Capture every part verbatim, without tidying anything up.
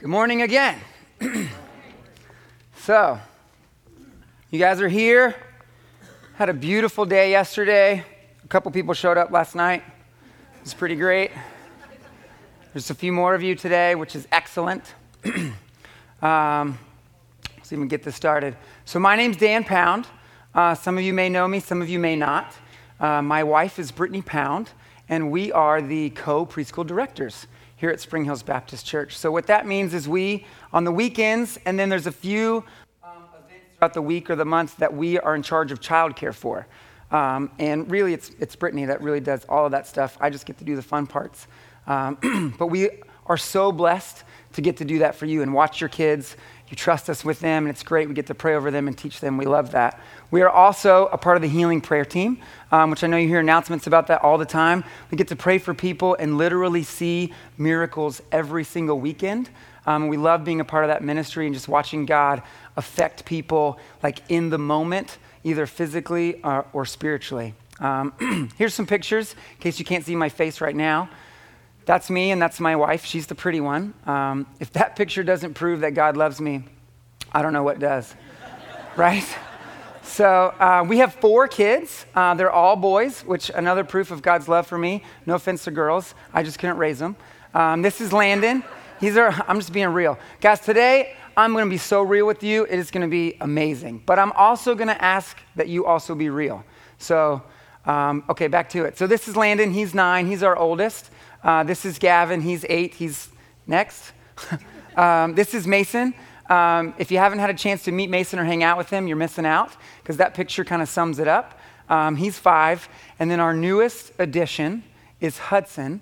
Good morning again. So, you guys are here. Had a beautiful day yesterday. A couple people showed up last night. It was pretty great. There's a few more of you today, which is excellent. um, let's even get this started. So my name's Dan Pound. Uh, some of you may know me, some of you may not. Uh, my wife is Brittany Pound, and we are the co-preschool directors here at Spring Hills Baptist Church. So what that means is we, on the weekends, and then there's a few um, events throughout the week or the month that we are in charge of childcare for. Um, and really, it's it's Brittany that really does all of that stuff. I just get to do the fun parts. Um, but we are so blessed to get to do that for you and watch your kids. You trust us with them, and it's great. We get to pray over them and teach them. We love that. We are also a part of the healing prayer team, um, which I know you hear announcements about that all the time. We get to pray for people and literally see miracles every single weekend. Um, we love being a part of that ministry and just watching God affect people like in the moment, either physically or, or spiritually. Um, here's some pictures in case you can't see my face right now. That's me, and that's my wife. She's the pretty one. Um, if that picture doesn't prove that God loves me, I don't know what does, right? So uh, we have four kids. Uh, they're all boys, which another proof of God's love for me. No offense to girls. I just couldn't raise them. Um, this is Landon. He's our, I'm just being real. Guys, today I'm going to be so real with you. It is going to be amazing. But I'm also going to ask that you also be real. So, um, okay, back to it. So this is Landon. He's nine. He's our oldest. Uh, this is Gavin. He's eight. He's next. um, this is Mason. Um, if you haven't had a chance to meet Mason or hang out with him, you're missing out because that picture kind of sums it up. Um, he's five. And then our newest addition is Hudson.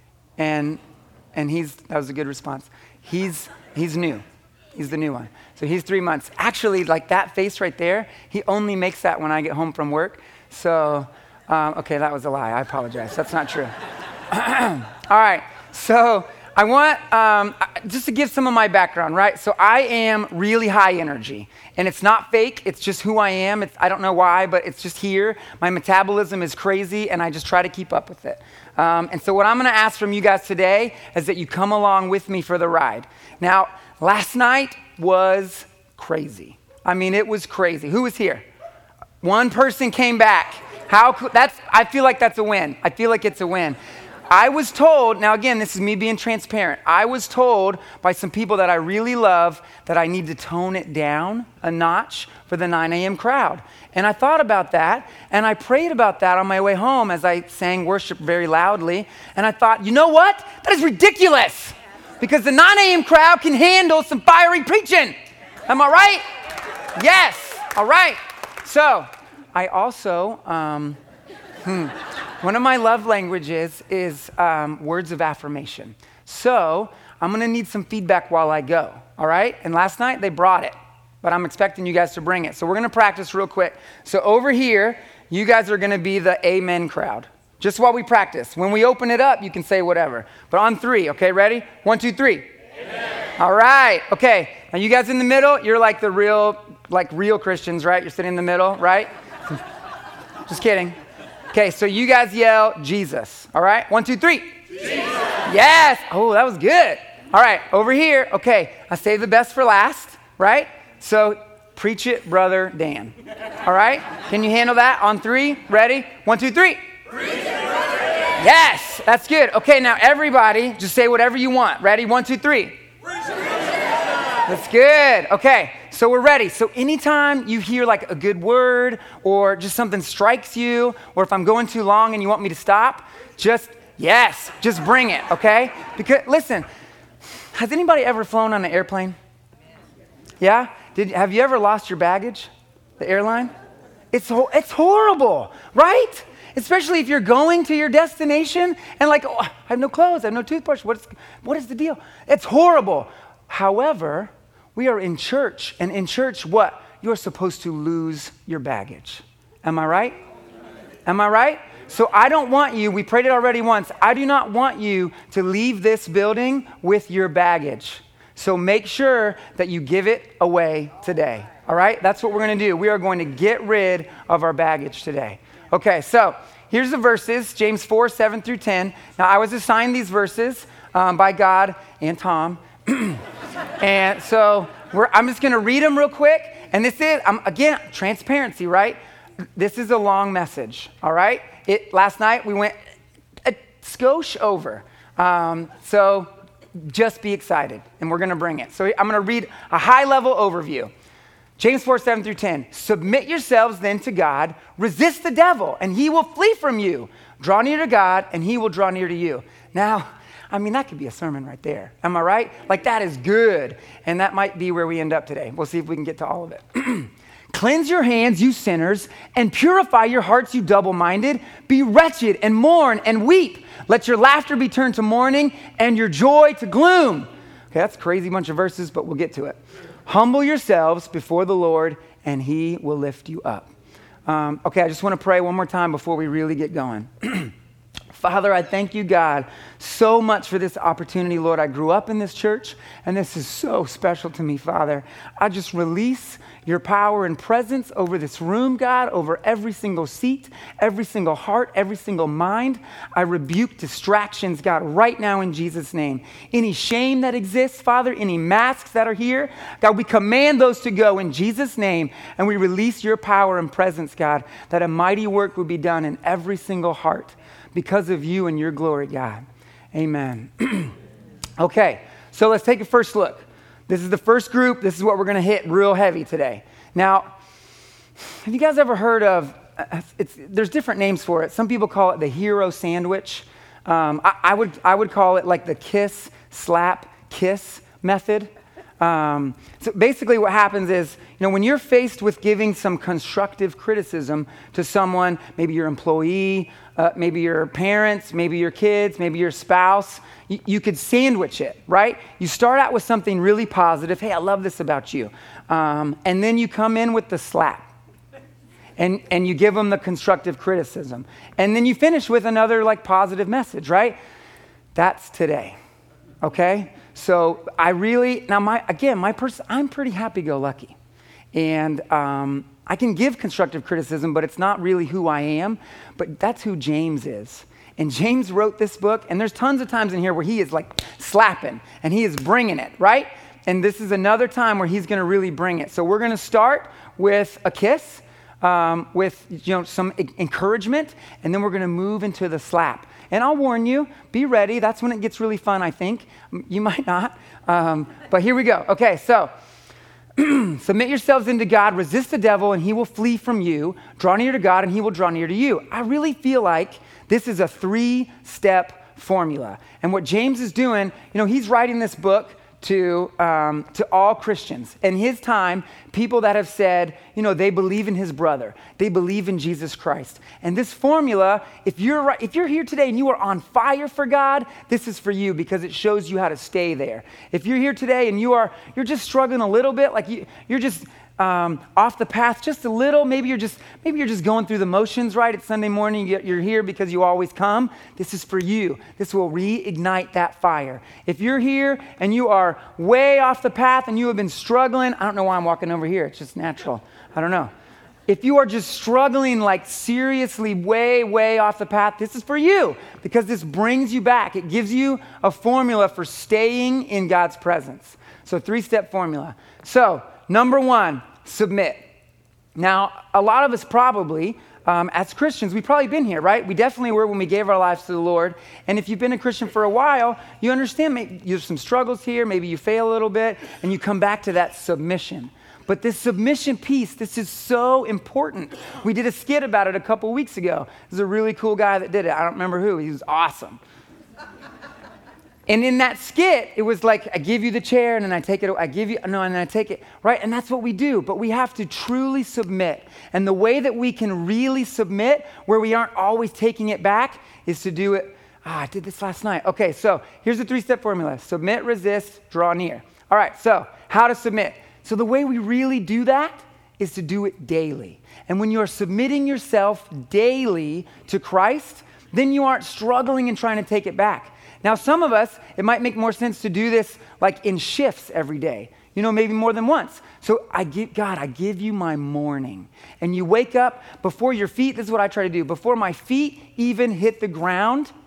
And and he's, that was a good response. He's he's new. He's the new one. So he's three months. Actually, like that face right there, he only makes that when I get home from work. So, um, okay, that was a lie. I apologize. That's not true. All right, so I want, um, just to give some of my background, right? So I am really high energy, and it's not fake. It's just who I am. It's, I don't know why, but it's just here. My metabolism is crazy, and I just try to keep up with it. Um, and so what I'm going to ask from you guys today is that you come along with me for the ride. Now, last night was crazy. I mean, it was crazy. Who was here? One person came back. How cool? That's, I feel like that's a win. I feel like it's a win. I was told, now again, this is me being transparent. I was told by some people that I really love that I need to tone it down a notch for the nine a.m. crowd. And I thought about that, and I prayed about that on my way home as I sang worship very loudly. And I thought, you know what? That is ridiculous because the nine a.m. crowd can handle some fiery preaching. Am I right? Yes. All right. So I also... Um, hmm, One of my love languages is um, words of affirmation. So I'm going to need some feedback while I go, all right? And last night they brought it, but I'm expecting you guys to bring it. So we're going to practice real quick. So over here, you guys are going to be the amen crowd, just while we practice. When we open it up, you can say whatever. But on three, okay, ready? One, two, three. Amen. All right, okay. Now you guys in the middle, you're like the real, like real Christians, right? You're sitting in the middle, right? Just kidding. Okay, so you guys yell Jesus. All right, one, two, three. Jesus. Yes. Oh, that was good. All right, over here. Okay, I saved the best for last, right? So preach it, brother Dan. All right, can you handle that on three? Ready? One, two, three. Preach it, brother Dan. Yes, that's good. Okay, now everybody, just say whatever you want. Ready? One, two, three. Preach it, brother Dan. That's good. Okay. So we're ready. So anytime you hear like a good word or just something strikes you, or if I'm going too long and you want me to stop, just, yes, just bring it, okay? Because, listen, has anybody ever flown on an airplane? Yeah? Did, have you ever lost your baggage, the airline? It's, ho- it's horrible, right? Especially if you're going to your destination and like, oh, I have no clothes, I have no toothbrush. What is, what is the deal? It's horrible. However, we are in church, and in church, what? You're supposed to lose your baggage. Am I right? Am I right? So I don't want you, we prayed it already once, I do not want you to leave this building with your baggage. So make sure that you give it away today. All right? That's what we're going to do. We are going to get rid of our baggage today. Okay, so here's the verses, James four, seven through ten. Now, I was assigned these verses um, by God and Tom. And so we're, I'm just going to read them real quick. And this is, um, again, transparency, right? This is a long message, all right? It, last night we went a skosh over. Um, so just be excited, and we're going to bring it. So I'm going to read a high-level overview. James four, seven through ten. Submit yourselves then to God. Resist the devil, and he will flee from you. Draw near to God, and he will draw near to you. Now, I mean, that could be a sermon right there. Am I right? Like, that is good. And that might be where we end up today. We'll see if we can get to all of it. Cleanse your hands, you sinners, and purify your hearts, you double-minded. Be wretched and mourn and weep. Let your laughter be turned to mourning and your joy to gloom. Okay, that's a crazy bunch of verses, but we'll get to it. Humble yourselves before the Lord, and he will lift you up. Um, okay, I just want to pray one more time before we really get going. Father, I thank you, God, so much for this opportunity, Lord. I grew up in this church, and this is so special to me, Father. I just release your power and presence over this room, God, over every single seat, every single heart, every single mind. I rebuke distractions, God, right now in Jesus' name. Any shame that exists, Father, any masks that are here, God, we command those to go in Jesus' name, and we release your power and presence, God, that a mighty work would be done in every single heart because of you and your glory, God. Amen. Okay, so let's take a first look. This is the first group. This is what we're going to hit real heavy today. Now, have you guys ever heard of, uh, it's, there's different names for it. Some people call it the hero sandwich. Um, I, I would I would call it like the kiss, slap, kiss method. Um, so basically what happens is, you know, when you're faced with giving some constructive criticism to someone, maybe your employee, uh, maybe your parents, maybe your kids, maybe your spouse, you, you could sandwich it, right? You start out with something really positive. Hey, I love this about you. Um, and then you come in with the slap. And, and you give them the constructive criticism. And then you finish with another like positive message, right? That's today, okay? So I really, now my, again, my person, I'm pretty happy-go-lucky. And um, I can give constructive criticism, but it's not really who I am. But that's who James is. And James wrote this book, and there's tons of times in here where he is like slapping, and he is bringing it, right? And this is another time where he's going to really bring it. So we're going to start with a kiss, um, with you know some e- encouragement, and then we're going to move into the slap. And I'll warn you, be ready. That's when it gets really fun, I think. You might not. Um, but here we go. Okay, so submit yourselves into God. Resist the devil, and he will flee from you. Draw near to God, and he will draw near to you. I really feel like this is a three-step formula. And what James is doing, you know, he's writing this book to um, to all Christians. In his time, people that have said, you know, they believe in his brother. They believe in Jesus Christ. And this formula, if you're right, if you're here today and you are on fire for God, this is for you because it shows you how to stay there. If you're here today and you are you're just struggling a little bit, like you, you're just um, off the path just a little, maybe you're just maybe you're just going through the motions, right? It's Sunday morning, you're here because you always come. This is for you. This will reignite that fire. If you're here and you are way off the path and you have been struggling, I don't know why I'm walking over here. It's just natural. I don't know. If you are just struggling like seriously way, way off the path, this is for you because this brings you back. It gives you a formula for staying in God's presence. So three-step formula. So number one, submit. Now, a lot of us probably, um, as Christians, we've probably been here, right? We definitely were when we gave our lives to the Lord. And if you've been a Christian for a while, you understand maybe you have some struggles here, maybe you fail a little bit, and you come back to that submission. But this submission piece, this is so important. We did a skit about it a couple weeks ago. There's a really cool guy that did it. I don't remember who. He was awesome. And in that skit, it was like, I give you the chair, and then I take it, I give you, no, and then I take it, right? And that's what we do. But we have to truly submit. And the way that we can really submit, where we aren't always taking it back, is to do it, ah, I did this last night. Okay, so here's the three-step formula. Submit, resist, draw near. All right, so how to submit. So the way we really do that is to do it daily. And when you're submitting yourself daily to Christ, then you aren't struggling and trying to take it back. Now, some of us, it might make more sense to do this like in shifts every day, you know, maybe more than once. So I give, God, I give you my morning. And you wake up before your feet, this is what I try to do, before my feet even hit the ground,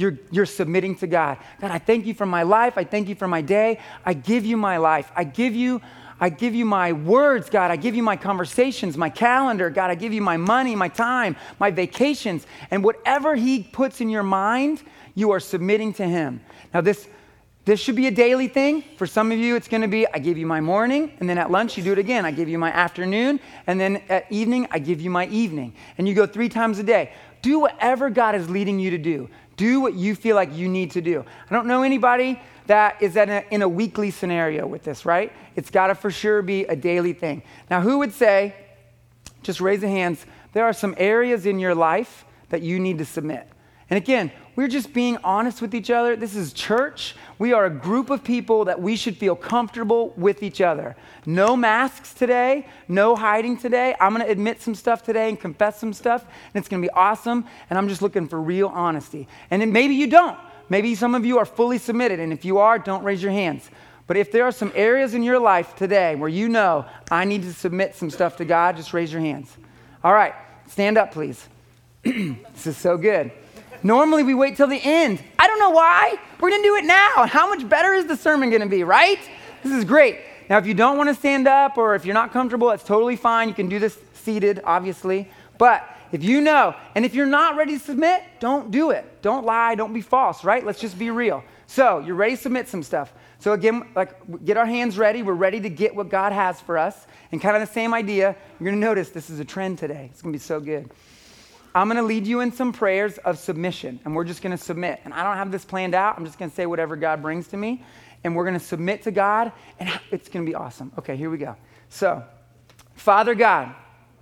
you're, you're submitting to God. God, I thank you for my life. I thank you for my day. I give you my life. I give you, I give you my words, God. I give you my conversations, my calendar. God, I give you my money, my time, my vacations. And whatever he puts in your mind, you are submitting to him. Now this, this should be a daily thing. For some of you, it's going to be, I give you my morning, and then at lunch, you do it again. I give you my afternoon, and then at evening, I give you my evening. And you go three times a day. Do whatever God is leading you to do. Do what you feel like you need to do. I don't know anybody that is in a, in a weekly scenario with this, right? It's got to for sure be a daily thing. Now, who would say, just raise the hands, there are some areas in your life that you need to submit? And again, we're just being honest with each other. This is church. We are a group of people that we should feel comfortable with each other. No masks today, no hiding today. I'm going to admit some stuff today and confess some stuff, and it's going to be awesome, and I'm just looking for real honesty. And then maybe you don't. Maybe some of you are fully submitted, and if you are, don't raise your hands. But if there are some areas in your life today where you know, I need to submit some stuff to God, just raise your hands. All right, stand up, please. This is so good. Normally, we wait till the end. I don't know why. We're going to do it now. And how much better is the sermon going to be, right? This is great. Now, if you don't want to stand up or if you're not comfortable, that's totally fine. You can do this seated, obviously. But if you know, and if you're not ready to submit, don't do it. Don't lie. Don't be false, right? Let's just be real. So you're ready to submit some stuff. So again, like get our hands ready. We're ready to get what God has for us. And kind of the same idea. You're going to notice this is a trend today. It's going to be so good. I'm going to lead you in some prayers of submission, and we're just going to submit. And I don't have this planned out. I'm just going to say whatever God brings to me, and we're going to submit to God, and it's going to be awesome. Okay, here we go. So, Father God,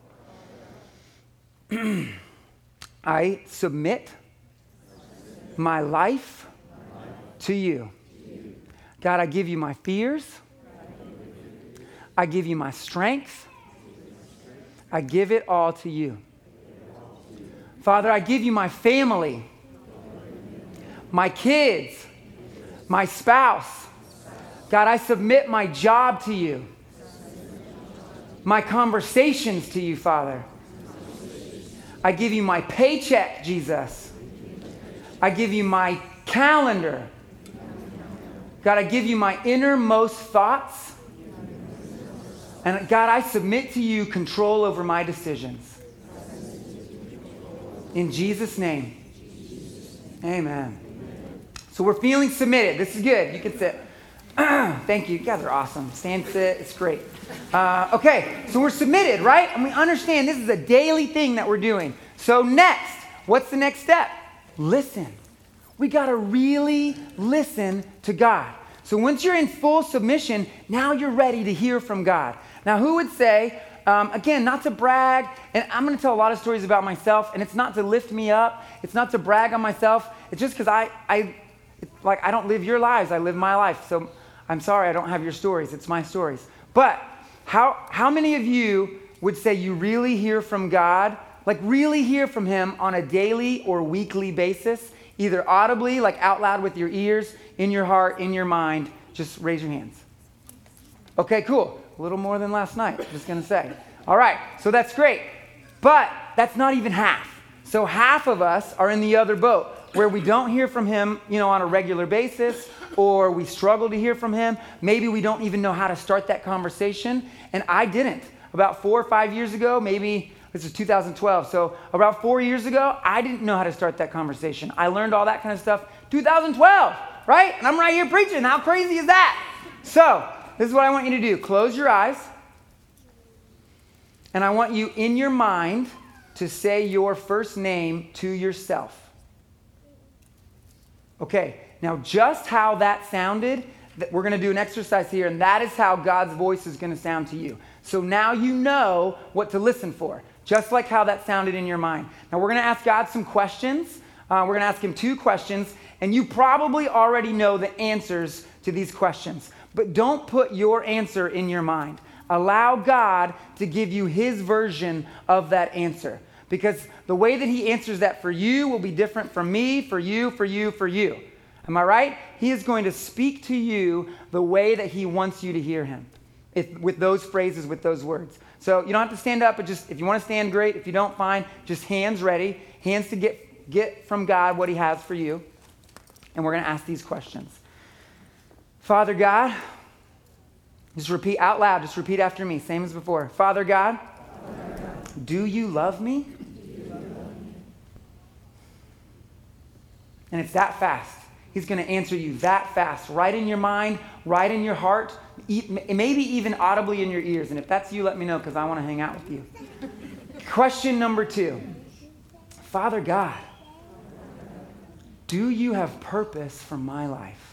I submit my life to you. God, I give you my fears. I give you my strength. I give it all to you. Father, I give you my family, my kids, my spouse. God, I submit my job to you, my conversations to you, Father. I give you my paycheck, Jesus. I give you my calendar. God, I give you my innermost thoughts. And God, I submit to you control over my decisions. In Jesus' name, amen. So we're feeling submitted. This is good. You can sit. Thank you. You guys are awesome. Stand, sit. It's great. Uh, okay, so we're submitted, right? And we understand this is a daily thing that we're doing. So next, what's the next step? Listen. We got to really listen to God. So once you're in full submission, now you're ready to hear from God. Now, who would say, Um, again, not to brag, and I'm going to tell a lot of stories about myself, and it's not to lift me up. It's not to brag on myself. It's just because I, I, it's like I don't live your lives. I live my life. So I'm sorry I don't have your stories. It's my stories. But how how many of you would say you really hear from God, like really hear from him on a daily or weekly basis, either audibly, like out loud with your ears, in your heart, in your mind? Just raise your hands. Okay, cool. A little more than last night, I'm just going to say. All right, so that's great. But that's not even half. So half of us are in the other boat where we don't hear from him, you know, on a regular basis, or we struggle to hear from him. Maybe we don't even know how to start that conversation. And I didn't. About four or five years ago, maybe this is two thousand twelve. So about four years ago, I didn't know how to start that conversation. I learned all that kind of stuff two thousand twelve, right? And I'm right here preaching. How crazy is that? So this is what I want you to do. Close your eyes. And I want you in your mind to say your first name to yourself. Okay, now just how that sounded, we're going to do an exercise here, and that is how God's voice is going to sound to you. So now you know what to listen for, just like how that sounded in your mind. Now we're going to ask God some questions. Uh, we're going to ask him two questions, and you probably already know the answers to these questions. But don't put your answer in your mind. Allow God to give you his version of that answer. Because the way that he answers that for you will be different from me, for you, for you, for you. Am I right? He is going to speak to you the way that he wants you to hear him. If, with those phrases, with those words. So you don't have to stand up, but just if you want to stand, great. If you don't, fine. Just hands ready. Hands to get, get from God what he has for you. and we're going to ask these questions. Father God, just repeat out loud. Just repeat after me, same as before. Father God, do you love me? And it's that fast. He's going to answer you that fast, right in your mind, right in your heart, maybe even audibly in your ears. And if that's you, let me know, because I want to hang out with you. Question number two. Father God, do you have purpose for my life?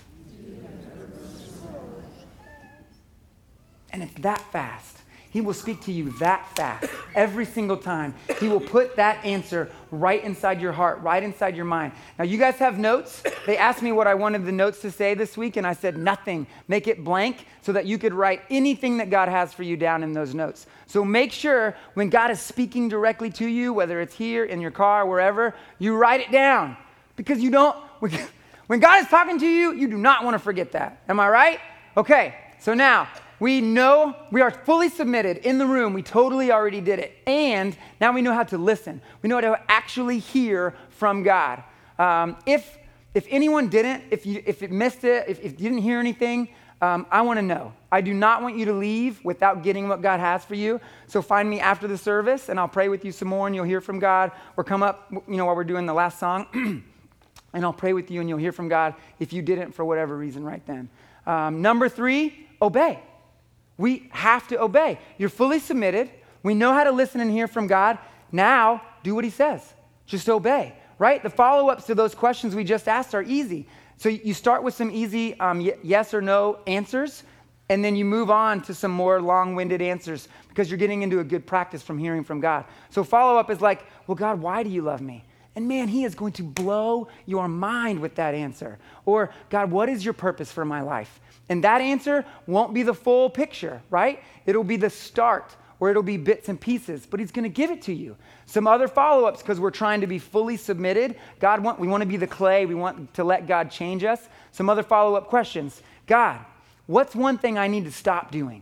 And it's that fast. He will speak to you that fast every single time. He will put that answer right inside your heart, right inside your mind. Now, you guys have notes. They asked me what I wanted the notes to say this week, and I said nothing. Make it blank so that you could write anything that God has for you down in those notes. So make sure when God is speaking directly to you, whether it's here, in your car, wherever, you write it down. Because you don't, when God is talking to you, you do not want to forget that. Am I right? Okay, so now, we know we are fully submitted in the room. We totally already did it. And now we know how to listen. We know how to actually hear from God. Um, if if anyone didn't, if you if it missed it, if, if you didn't hear anything, um, I want to know. I do not want you to leave without getting what God has for you. So find me after the service, and I'll pray with you some more, and you'll hear from God. Or come up, you know, while we're doing the last song, and I'll pray with you, and you'll hear from God if you didn't for whatever reason right then. Um, number three, obey. We have to obey. You're fully submitted. We know how to listen and hear from God. Now, do what he says. Just obey, right? The follow-ups to those questions we just asked are easy. So you start with some easy um, yes or no answers, and then you move on to some more long-winded answers because you're getting into a good practice from hearing from God. So follow-up is like, well, God, why do you love me? And man, he is going to blow your mind with that answer. Or, God, what is your purpose for my life? And that answer won't be the full picture, right? It'll be the start, or it'll be bits and pieces, but he's going to give it to you. Some other follow-ups, because we're trying to be fully submitted. God, want, we want to be the clay. We want to let God change us. Some other follow-up questions. God, what's one thing I need to stop doing?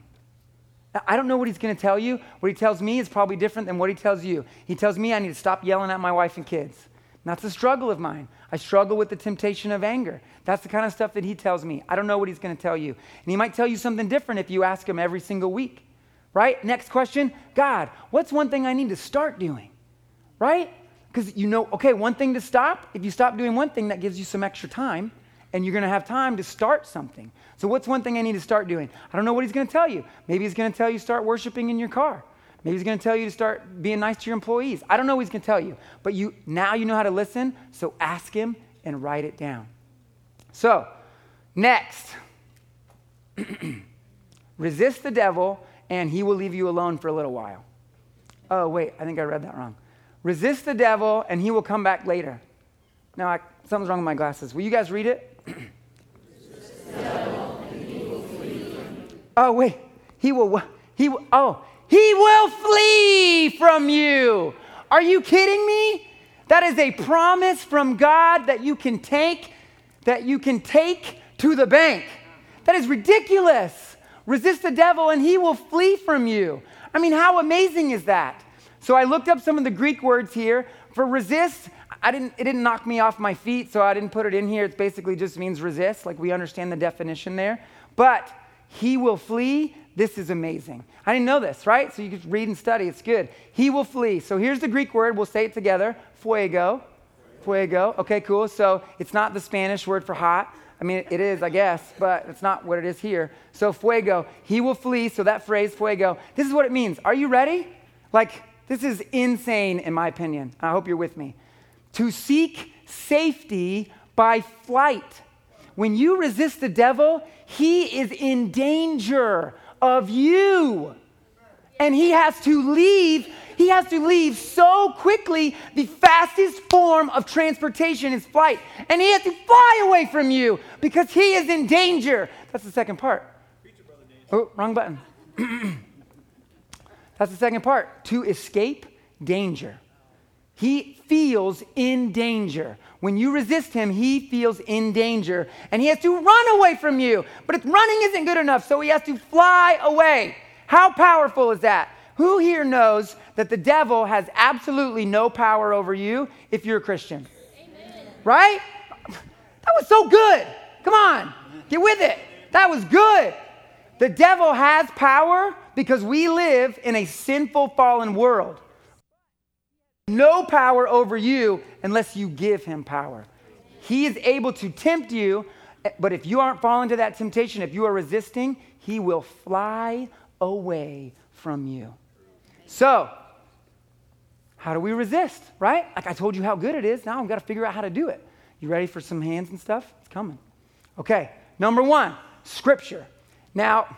I don't know what he's going to tell you. What he tells me is probably different than what he tells you. He tells me I need to stop yelling at my wife and kids. And that's a struggle of mine. I struggle with the temptation of anger. That's the kind of stuff that he tells me. I don't know what he's going to tell you. And he might tell you something different if you ask him every single week, right? Next question, God, what's one thing I need to start doing, right? Because you know, okay, one thing to stop. If you stop doing one thing, that gives you some extra time, and you're going to have time to start something. So what's one thing I need to start doing? I don't know what he's going to tell you. Maybe he's going to tell you start worshiping in your car. Maybe he's going to tell you to start being nice to your employees. I don't know what he's going to tell you. But you now you know how to listen, so ask him and write it down. So, next. Resist the devil, and he will leave you alone for a little while. Oh, wait, I think I read that wrong. Resist the devil, and he will come back later. Now, I, something's wrong with my glasses. Will you guys read it? Resist the devil, and he will flee. Oh, wait. He will, he will, oh. He will flee from you. Are you kidding me? That is a promise from God that you can take, that you can take to the bank. That is ridiculous. Resist the devil and he will flee from you. I mean, how amazing is that? So I looked up some of the Greek words here. For resist, I didn't, it didn't knock me off my feet, so I didn't put it in here. It basically just means resist, like we understand the definition there. But he will flee. This is amazing. I didn't know this, right? So you can read and study. It's good. He will flee. So here's the Greek word. We'll say it together. Fuego. Fuego. Okay, cool. So it's not the Spanish word for hot. I mean, it is, I guess, but it's not what it is here. So fuego. He will flee. So that phrase, fuego. This is what it means. Are you ready? Like, this is insane in my opinion. I hope you're with me. To seek safety by flight. When you resist the devil, he is in danger of you. And he has to leave. He has to leave so quickly. The fastest form of transportation is flight. And he has to fly away from you because he is in danger. That's the second part. Oh, wrong button. That's the second part. To escape danger. He feels in danger. When you resist him, he feels in danger. And he has to run away from you. But if running isn't good enough, so he has to fly away. How powerful is that? Who here knows that the devil has absolutely no power over you if you're a Christian? Amen. Right? That was so good. Come on, get with it. That was good. The devil has power because we live in a sinful, fallen world. No power over you unless you give him power. He is able to tempt you, but if you aren't falling to that temptation, if you are resisting, he will fly away from you. So, how do we resist, right? Like I told you how good it is. Now I've got to figure out how to do it. You ready for some hands and stuff? It's coming. Okay, number one, Scripture. Now,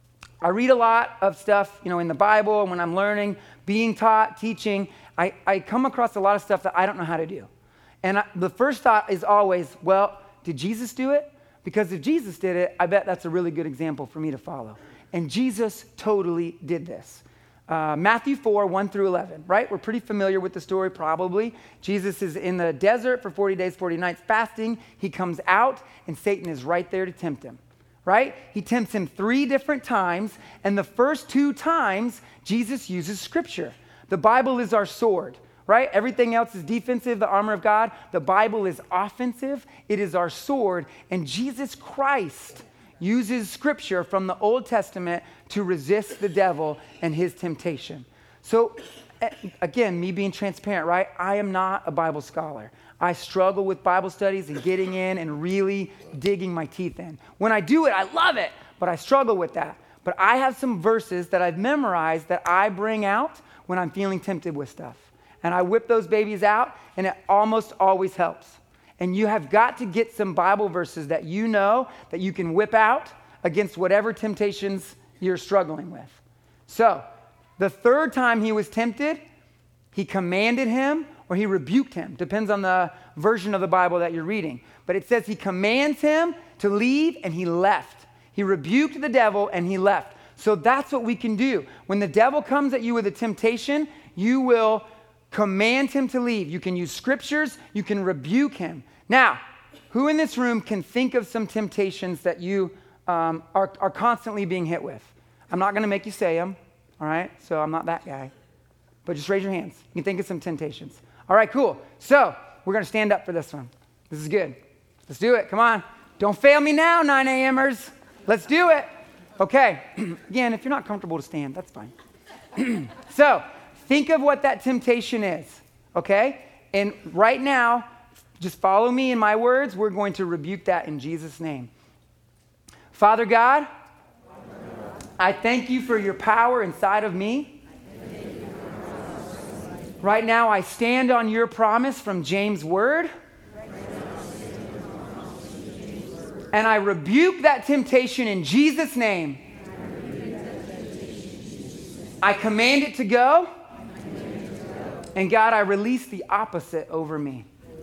I read a lot of stuff, you know, in the Bible, and when I'm learning, being taught, teaching, I, I come across a lot of stuff that I don't know how to do. And I, the first thought is always, well, did Jesus do it? Because if Jesus did it, I bet that's a really good example for me to follow. And Jesus totally did this. Uh, Matthew four, one through eleven, right? We're pretty familiar with the story, probably. Jesus is in the desert for forty days, forty nights fasting. He comes out, and Satan is right there to tempt him, right? He tempts him three different times, and the first two times, Jesus uses Scripture. The Bible is our sword, right? Everything else is defensive, the armor of God. The Bible is offensive. It is our sword, and Jesus Christ uses Scripture from the Old Testament to resist the devil and his temptation. So, again, me being transparent, right? I am not a Bible scholar. I struggle with Bible studies and getting in and really digging my teeth in. When I do it, I love it, but I struggle with that. But I have some verses that I've memorized that I bring out when I'm feeling tempted with stuff. And I whip those babies out, and it almost always helps. And you have got to get some Bible verses that you know that you can whip out against whatever temptations you're struggling with. So, the third time he was tempted, he commanded him or he rebuked him. Depends on the version of the Bible that you're reading. But it says he commands him to leave, and he left. He rebuked the devil and he left. So that's what we can do. When the devil comes at you with a temptation, you will command him to leave. You can use scriptures. You can rebuke him. Now, who in this room can think of some temptations that you um, are, are constantly being hit with? I'm not going to make you say them, all right? So I'm not that guy. But just raise your hands. You can think of some temptations. All right, cool. So we're going to stand up for this one. This is good. Let's do it. Come on. Don't fail me now, nine a.m.ers. Let's do it. Okay. Again, if you're not comfortable to stand, that's fine. So think of what that temptation is, okay? And right now, just follow me in my words. We're going to rebuke that in Jesus' name. Father God, I thank you for your power inside of me. Right now, I stand on your promise from James' word. And I rebuke that temptation in Jesus' name. I command it to go. And God, I release the opposite over me.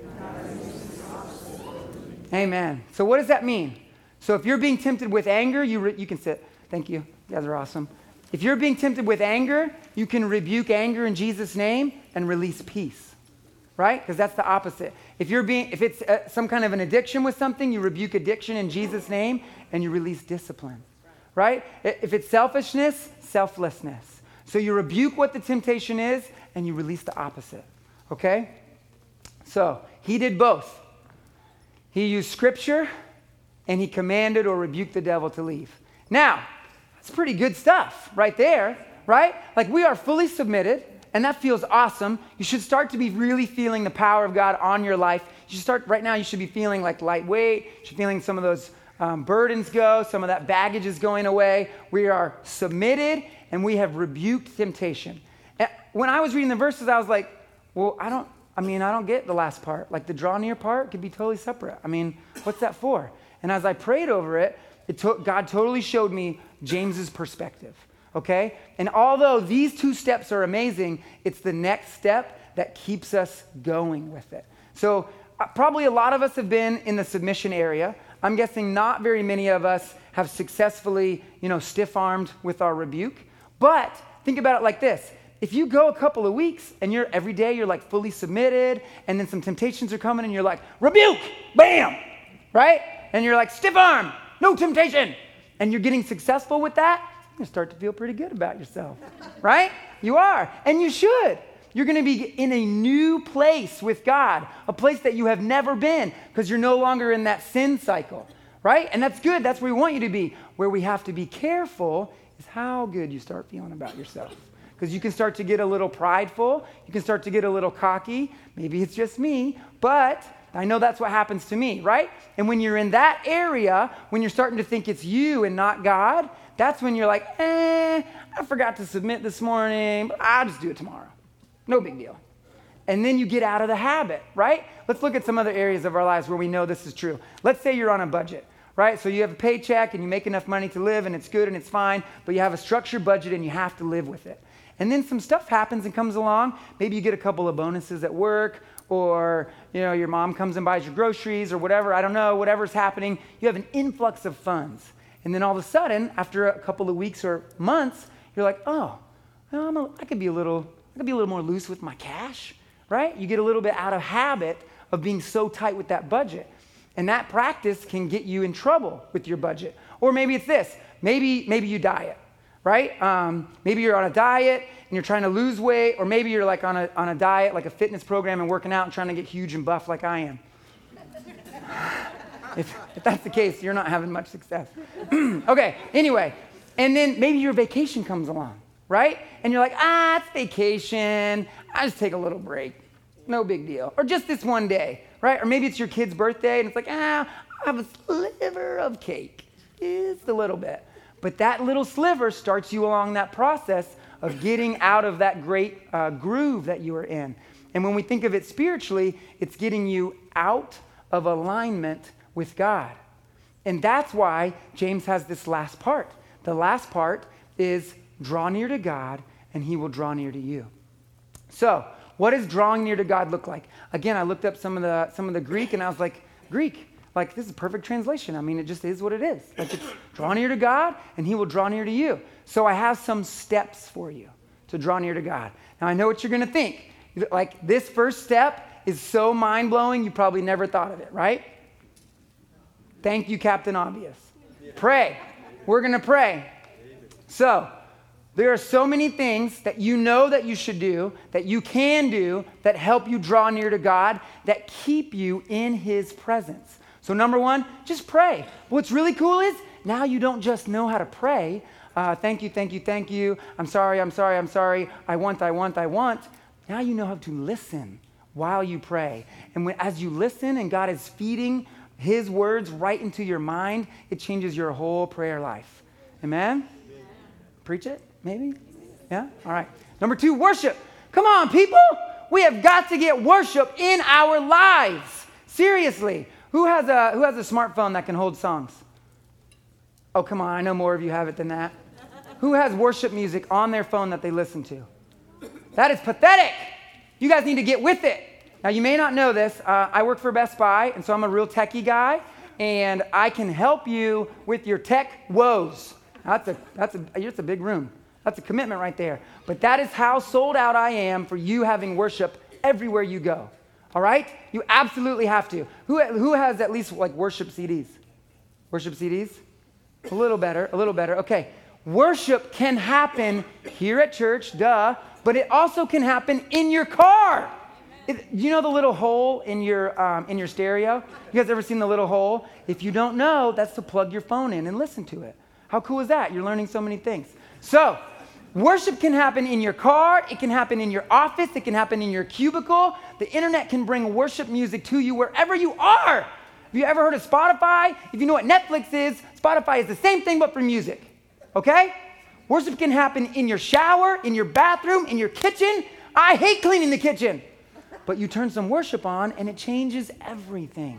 Amen. So what does that mean? So if you're being tempted with anger, you re- you can sit. Thank you. You guys are awesome. If you're being tempted with anger, you can rebuke anger in Jesus' name and release peace, right? Because that's the opposite. If you're being, if it's uh, some kind of an addiction with something, you rebuke addiction in Jesus' name and you release discipline, right? If it's selfishness, selflessness. So you rebuke what the temptation is and you release the opposite, okay? So he did both. He used scripture and he commanded or rebuked the devil to leave. Now, that's pretty good stuff right there, right? Like we are fully submitted, and that feels awesome. You should start to be really feeling the power of God on your life. You should start, right now, you should be feeling like lightweight. You should be feeling some of those um, burdens go, some of that baggage is going away. We are submitted, and we have rebuked temptation. And when I was reading the verses, I was like, well, I don't, I mean, I don't get the last part. Like the draw near part could be totally separate. I mean, what's that for? And as I prayed over it, it to- God totally showed me James's perspective, okay? And although these two steps are amazing, it's the next step that keeps us going with it. So uh, probably a lot of us have been in the submission area. I'm guessing not very many of us have successfully, you know, stiff-armed with our rebuke. But think about it like this. If you go a couple of weeks and you're every day you're like fully submitted, and then some temptations are coming and you're like, rebuke, bam, right? And you're like, stiff arm, no temptation. And you're getting successful with that, you're going to start to feel pretty good about yourself, right? You are, and you should. You're going to be in a new place with God, a place that you have never been because you're no longer in that sin cycle, right? And that's good. That's where we want you to be. Where we have to be careful is how good you start feeling about yourself. Because you can start to get a little prideful. You can start to get a little cocky. Maybe it's just me, but I know that's what happens to me, right? And when you're in that area, when you're starting to think it's you and not God, that's when you're like, eh, I forgot to submit this morning, but I'll just do it tomorrow. No big deal. And then you get out of the habit, right? Let's look at some other areas of our lives where we know this is true. Let's say you're on a budget, right? So you have a paycheck and you make enough money to live and it's good and it's fine, but you have a structured budget and you have to live with it. And then some stuff happens and comes along. Maybe you get a couple of bonuses at work, or you know your mom comes and buys your groceries or whatever. I don't know, whatever's happening. You have an influx of funds. And then all of a sudden, after a couple of weeks or months, you're like, oh, well, I'm a, I could be a little, I could be a little more loose with my cash, right? You get a little bit out of habit of being so tight with that budget. And that practice can get you in trouble with your budget. Or maybe it's this. Maybe, maybe you diet. Right? Um, maybe you're on a diet and you're trying to lose weight, or maybe you're like on a, on a diet, like a fitness program and working out and trying to get huge and buff like I am. if, if that's the case, you're not having much success. Okay, anyway. And then maybe your vacation comes along, right? And you're like, ah, it's vacation. I just take a little break. No big deal. Or just this one day, right? Or maybe it's your kid's birthday and it's like, ah, I have a sliver of cake. Just a little bit. But that little sliver starts you along that process of getting out of that great uh, groove that you are in. And when we think of it spiritually, it's getting you out of alignment with God. And that's why James has this last part. The last part is draw near to God and he will draw near to you. So what does drawing near to God look like? Again, I looked up some of the some of the Greek and I was like, Greek. Like, this is a perfect translation. I mean, it just is what it is. Like, it's draw near to God, and he will draw near to you. So I have some steps for you to draw near to God. Now, I know what you're going to think. Like, this first step is so mind-blowing, you probably never thought of it, right? Thank you, Captain Obvious. Pray. We're going to pray. So, there are so many things that you know that you should do, that you can do, that help you draw near to God, that keep you in his presence. So number one, just pray. What's really cool is now you don't just know how to pray. Uh, thank you, thank you, thank you. I'm sorry, I'm sorry, I'm sorry. I want, I want, I want. Now you know how to listen while you pray. And when, as you listen and God is feeding his words right into your mind, it changes your whole prayer life. Amen? Amen. Preach it, maybe? Yeah? All right. Number two, worship. Come on, people. We have got to get worship in our lives. Seriously. Who has a who has a smartphone that can hold songs? Oh, come on. I know more of you have it than that. Who has worship music on their phone that they listen to? That is pathetic. You guys need to get with it. Now, you may not know this. Uh, I work for Best Buy, and so I'm a real techie guy, and I can help you with your tech woes. That's a that's a it's a big room. That's a commitment right there. But that is how sold out I am for you having worship everywhere you go. All right? You absolutely have to. Who, who has at least like worship C Ds? Worship C Ds? A little better, a little better. Okay. Worship can happen here at church, duh, but it also can happen in your car. It, you know the little hole in your um, in your stereo? You guys ever seen the little hole? If you don't know, that's to plug your phone in and listen to it. How cool is that? You're learning so many things. So, worship can happen in your car. It can happen in your office. It can happen in your cubicle. The internet can bring worship music to you wherever you are. Have you ever heard of Spotify? If you know what Netflix is, Spotify is the same thing but for music. Okay? Worship can happen in your shower, in your bathroom, in your kitchen. I hate cleaning the kitchen. But you turn some worship on and it changes everything.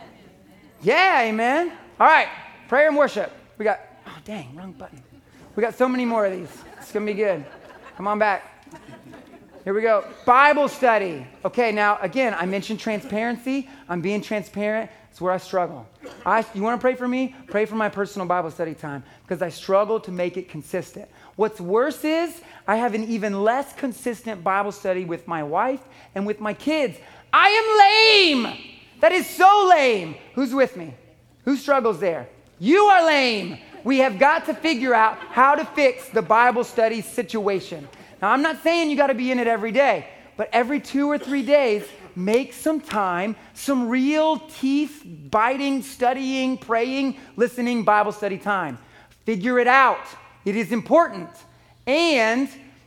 Yeah, amen. All right, prayer and worship. We got, oh dang, wrong button. We got so many more of these. It's going to be good. Come on back. Here we go. Bible study. Okay, now, again, I mentioned transparency. I'm being transparent. It's where I struggle. I, you want to pray for me? Pray for my personal Bible study time because I struggle to make it consistent. What's worse is I have an even less consistent Bible study with my wife and with my kids. I am lame. That is so lame. Who's with me? Who struggles there? You are lame. We have got to figure out how to fix the Bible study situation. Now, I'm not saying you got to be in it every day, But every two or three days, make some time, some real teeth-biting, studying, praying, listening, Bible study time. Figure it out. It is important. And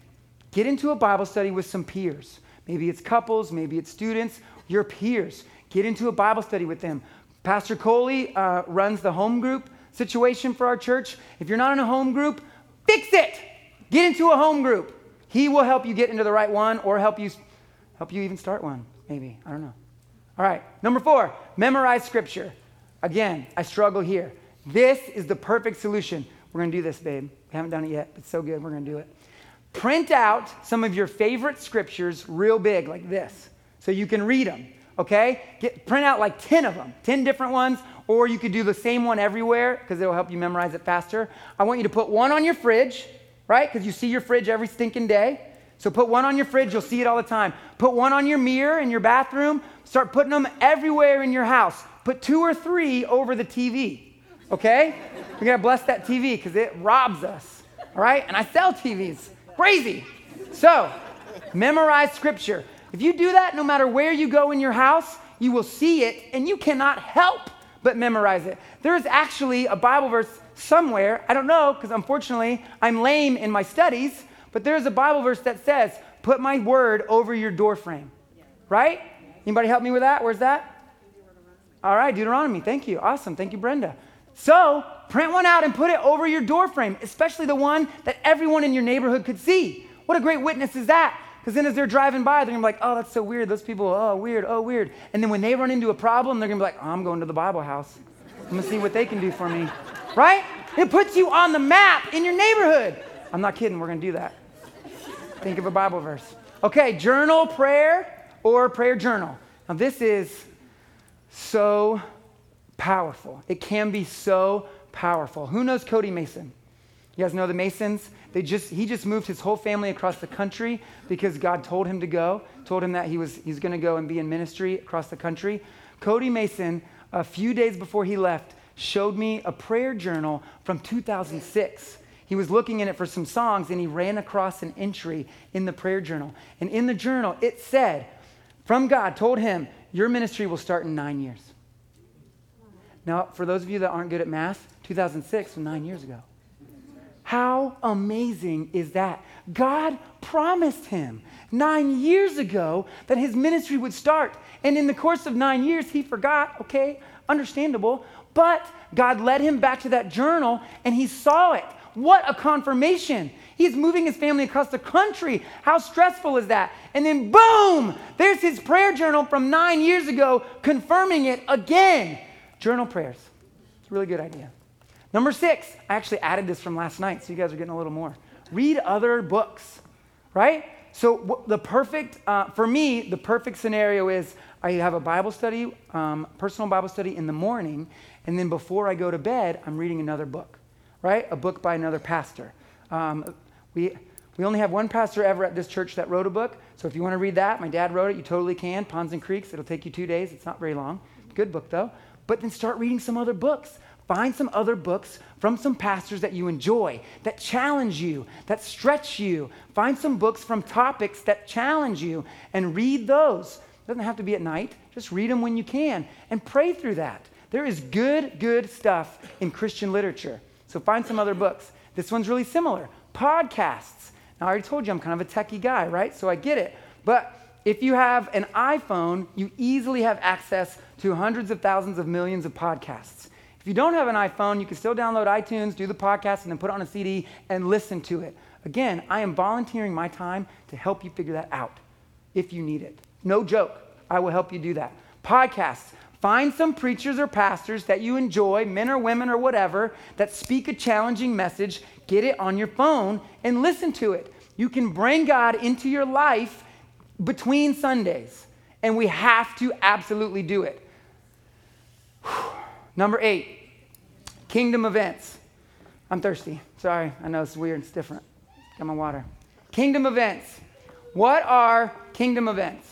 get into a Bible study with some peers. Maybe it's couples, maybe it's students, your peers. Get into a Bible study with them. Pastor Coley uh, runs the home group situation for our church. If you're not in a home group, fix it. Get into a home group. He will help you get into the right one or help you help you even start one, maybe. I don't know. All right, number four, memorize scripture. Again, I struggle here. This is the perfect solution. We're going to do this, babe. We haven't done it yet. It's so good. We're going to do it. Print out some of your favorite scriptures real big like this so you can read them, okay? Get, print out like ten of them, ten different ones, or you could do the same one everywhere because it'll help you memorize it faster. I want you to put one on your fridge, right? Because you see your fridge every stinking day. So put one on your fridge. You'll see it all the time. Put one on your mirror in your bathroom. Start putting them everywhere in your house. Put two or three over the T V, okay? We got to bless that T V because it robs us, all right? And I sell T Vs. Crazy. So memorize scripture. If you do that, no matter where you go in your house, you will see it and you cannot help but memorize it. There is actually a Bible verse somewhere, I don't know, because unfortunately I'm lame in my studies, but there's a Bible verse that says, put my word over your door frame, right? Anybody help me with that? Where's that? All right, Deuteronomy. Thank you. Awesome. Thank you, Brenda. So print one out and put it over your door frame, especially the one that everyone in your neighborhood could see. What a great witness is that? Because then as they're driving by, they're going to be like, oh, that's so weird. Those people, oh, weird, oh, weird. And then when they run into a problem, they're going to be like, oh, I'm going to the Bible house. I'm going to see what they can do for me. Right? It puts you on the map in your neighborhood. I'm not kidding. We're going to do that. Think of a Bible verse. Okay, journal prayer or prayer journal. Now, this is so powerful. It can be so powerful. Who knows Cody Mason? You guys know the Masons? They just he just moved his whole family across the country because God told him to go, told him that he was he's going to go and be in ministry across the country. Cody Mason, a few days before he left, showed me a prayer journal from two thousand six. He was looking in it for some songs, and he ran across an entry in the prayer journal. And in the journal, it said, from God, told him, your ministry will start in nine years. Now, for those of you that aren't good at math, two thousand six was nine years ago. How amazing is that? God promised him nine years ago that his ministry would start. And in the course of nine years, he forgot. Okay, understandable. But God led him back to that journal, and he saw it. What a confirmation. He's moving his family across the country. How stressful is that? And then boom, there's his prayer journal from nine years ago confirming it again. Journal prayers. It's a really good idea. Number six, I actually added this from last night, so you guys are getting a little more. Read other books, right? So w- the perfect, uh, for me, the perfect scenario is I have a Bible study, um, personal Bible study in the morning, and then before I go to bed, I'm reading another book, right? A book by another pastor. Um, we we only have one pastor ever at this church that wrote a book, so if you want to read that, my dad wrote it, you totally can. Ponds and Creeks, it'll take you two days. It's not very long. Good book, though. But then start reading some other books. Find some other books from some pastors that you enjoy, that challenge you, that stretch you. Find some books from topics that challenge you and read those. It doesn't have to be at night. Just read them when you can and pray through that. There is good, good stuff in Christian literature. So find some other books. This one's really similar. Podcasts. Now, I already told you I'm kind of a techie guy, right? So I get it. But if you have an iPhone, you easily have access to hundreds of thousands of millions of podcasts. If you don't have an iPhone, you can still download iTunes, do the podcast, and then put it on a C D and listen to it. Again, I am volunteering my time to help you figure that out if you need it. No joke. I will help you do that. Podcasts. Find some preachers or pastors that you enjoy, men or women or whatever, that speak a challenging message. Get it on your phone and listen to it. You can bring God into your life between Sundays, and we have to absolutely do it. Number eight, kingdom events. I'm thirsty. Sorry, I know it's weird. It's different. Got my water. Kingdom events. What are kingdom events?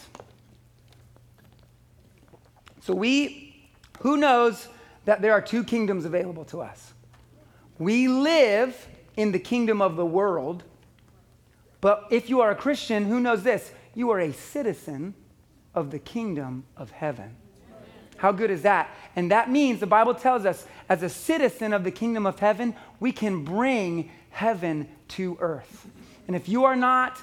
So we, who knows that there are two kingdoms available to us? We live in the kingdom of the world, but if you are a Christian, who knows this? You are a citizen of the kingdom of heaven. How good is that? And that means the Bible tells us as a citizen of the kingdom of heaven, we can bring heaven to earth. And if you are not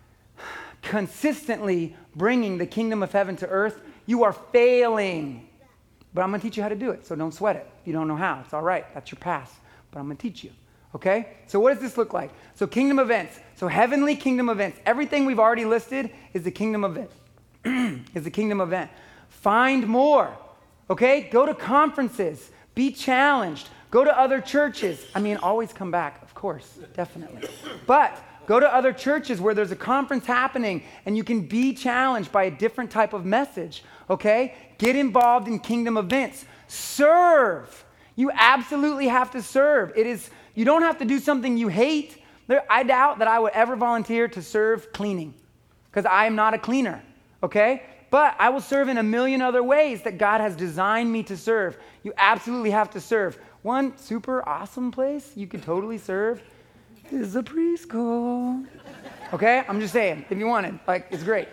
consistently bringing the kingdom of heaven to earth, you are failing. But I'm going to teach you how to do it, so don't sweat it. If you don't know how, it's all right. That's your past. But I'm going to teach you. Okay? So what does this look like? So kingdom events. So heavenly kingdom events. Everything we've already listed is the kingdom event. is the kingdom event. Find more. Okay? Go to conferences. Be challenged. Go to other churches. I mean, always come back, of course, definitely. But go to other churches where there's a conference happening and you can be challenged by a different type of message, okay? Get involved in kingdom events. Serve. You absolutely have to serve. It is, you don't have to do something you hate. There, I doubt that I would ever volunteer to serve cleaning because I am not a cleaner, okay? But I will serve in a million other ways that God has designed me to serve. You absolutely have to serve. One super awesome place you could totally serve is a preschool. Okay? I'm just saying, if you wanted. Like, it's great.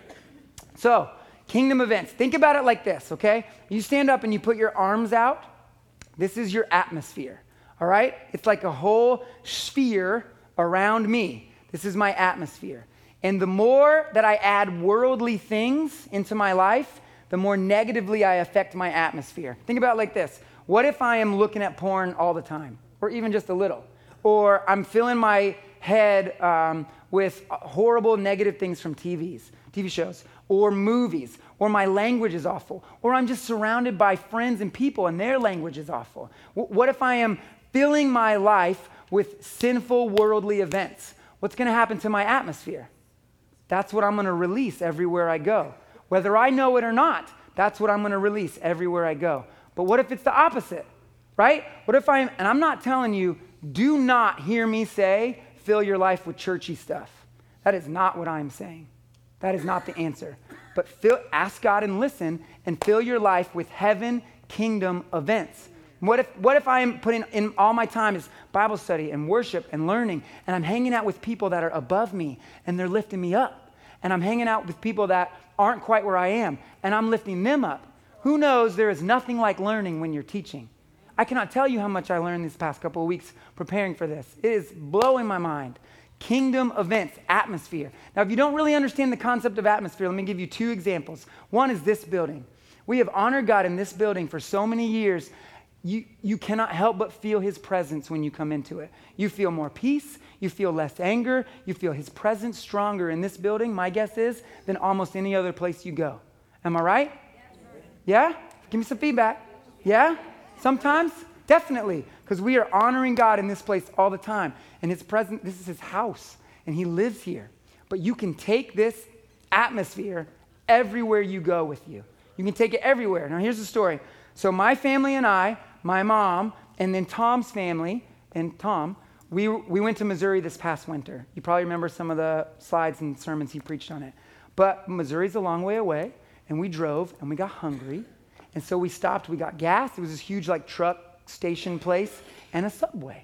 So, kingdom events. Think about it like this, okay? You stand up and you put your arms out. This is your atmosphere, all right? It's like a whole sphere around me. This is my atmosphere. And the more that I add worldly things into my life, the more negatively I affect my atmosphere. Think about it like this. What if I am looking at porn all the time, or even just a little? Or I'm filling my head um, with horrible negative things from T Vs, T V shows, or movies, or my language is awful, or I'm just surrounded by friends and people and their language is awful. W- what if I am filling my life with sinful worldly events? What's going to happen to my atmosphere? That's what I'm going to release everywhere I go. Whether I know it or not, that's what I'm going to release everywhere I go. But what if it's the opposite, right? What if I'm, and I'm not telling you, do not hear me say, fill your life with churchy stuff. That is not what I'm saying. That is not the answer. But fill, ask God and listen and fill your life with heaven, kingdom events. What if, what if I'm putting in all my time is Bible study and worship and learning, and I'm hanging out with people that are above me and they're lifting me up, and I'm hanging out with people that aren't quite where I am and I'm lifting them up? Who knows, there is nothing like learning when you're teaching. I cannot tell you how much I learned these past couple of weeks preparing for this. It is blowing my mind. Kingdom events, atmosphere. Now, if you don't really understand the concept of atmosphere, let me give you two examples. One is this building. We have honored God in this building for so many years. You, you cannot help but feel his presence when you come into it. You feel more peace. You feel less anger. You feel his presence stronger in this building, my guess is, than almost any other place you go. Am I right? Yeah? Give me some feedback. Yeah? Sometimes? Definitely. Because we are honoring God in this place all the time. And his presence, this is his house. And he lives here. But you can take this atmosphere everywhere you go with you. You can take it everywhere. Now here's the story. So my family and I, my mom, and then Tom's family, and Tom, we, we went to Missouri this past winter. You probably remember some of the slides and sermons he preached on it. But Missouri's a long way away. And we drove, and we got hungry. And so we stopped, we got gas. It was this huge, like, truck station place and a Subway.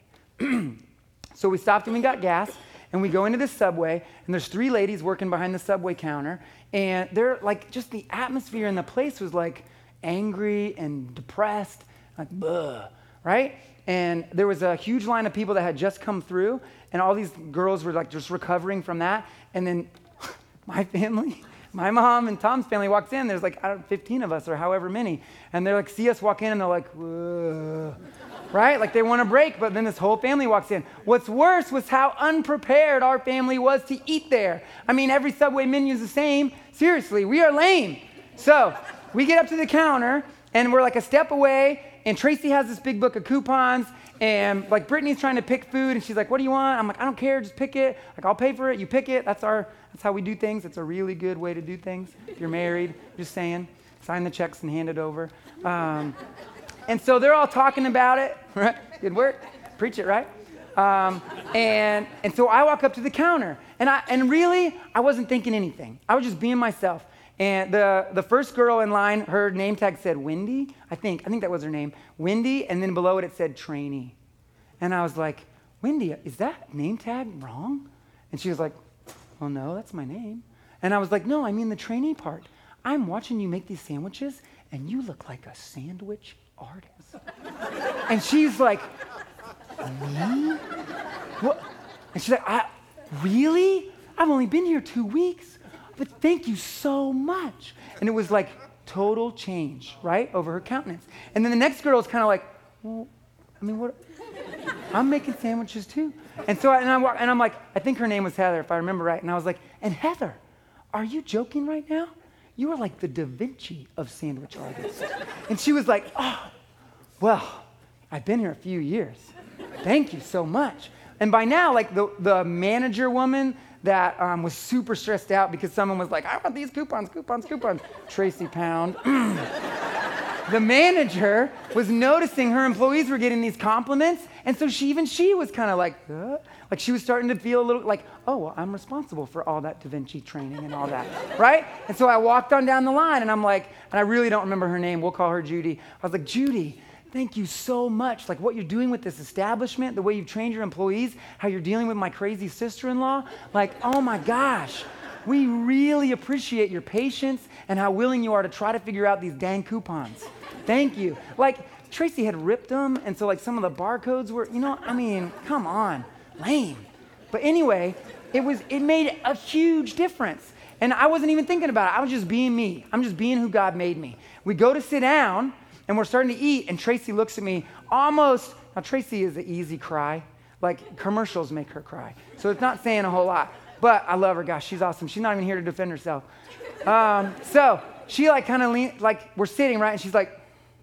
So we stopped and we got gas, and we go into this Subway, and there's three ladies working behind the Subway counter, and they're, like, just the atmosphere in the place was, like, angry and depressed, like, bleh, right? And there was a huge line of people that had just come through, and all these girls were, like, just recovering from that. And then my family... My mom and Tom's family walks in. There's like, I don't know, fifteen of us or however many. And they're like, see us walk in and they're like, whoa, right? Like they want a break, but then this whole family walks in. What's worse was how unprepared our family was to eat there. I mean, every Subway menu is the same. Seriously, we are lame. So we get up to the counter and we're like a step away, and Tracy has this big book of coupons, and like Brittany's trying to pick food, and she's like, what do you want? I'm like, I don't care, just pick it. Like, I'll pay for it, you pick it. That's our, that's how we do things. It's a really good way to do things. If you're married, just saying, sign the checks and hand it over. Um, and so they're all talking about it, right? Good work, preach it, right? Um, and and so I walk up to the counter, and I and really, I wasn't thinking anything. I was just being myself. And the, the first girl in line, her name tag said Wendy, I think. I think that was her name. Wendy, and then below it, it said trainee. And I was like, Wendy, is that name tag wrong? And she was like, well, no, that's my name. And I was like, no, I mean the trainee part. I'm watching you make these sandwiches, and you look like a sandwich artist. And she's like, me? What? And she's like, I, really? I've only been here two weeks, but thank you so much. And it was like total change, right, over her countenance. And then the next girl is kind of like, well, I mean, what? I'm making sandwiches too. And so, I, and, I, and I'm like, I think her name was Heather, if I remember right. And I was like, and Heather, are you joking right now? You are like the Da Vinci of sandwich artists. And she was like, oh, well, I've been here a few years. Thank you so much. And by now, like the, the manager woman that um, was super stressed out because someone was like, I want these coupons, coupons, coupons. Tracy Pound. The manager was noticing her employees were getting these compliments. And so she, even she was kind of like, uh, like she was starting to feel a little like, oh, well, I'm responsible for all that Da Vinci training and all that, right? And so I walked on down the line and I'm like, and I really don't remember her name. We'll call her Judy. I was like, Judy, thank you so much. Like what you're doing with this establishment, the way you've trained your employees, how you're dealing with my crazy sister-in-law. Like, oh my gosh, we really appreciate your patience and how willing you are to try to figure out these dang coupons. Thank you. Like Tracy had ripped them. And so like some of the barcodes were, you know, I mean, come on, lame. But anyway, it was, it made a huge difference. And I wasn't even thinking about it. I was just being me. I'm just being who God made me. We go to sit down and we're starting to eat, and Tracy looks at me almost, now Tracy is an easy cry. Like commercials make her cry. So it's not saying a whole lot, but I love her. Gosh, she's awesome. She's not even here to defend herself. Um, so she like kind of lean, like we're sitting, right? And she's like,